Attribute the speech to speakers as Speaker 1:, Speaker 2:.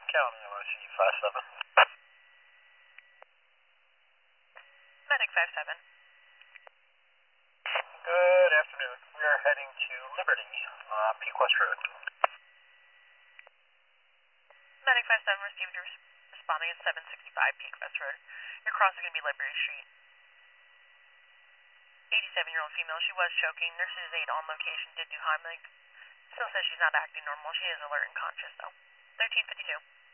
Speaker 1: County, OC 57.
Speaker 2: Medic 57.
Speaker 1: Good afternoon. We are heading to Liberty, Peak West Road.
Speaker 2: Medic 57 received your responding at 765 Peak West Road. Your crossing is going to be Liberty Street. 87-year-old female, she was choking. Nurses aid on location did do Heimlich. Still says she's not acting normal. She is alert and conscious, though. 1352.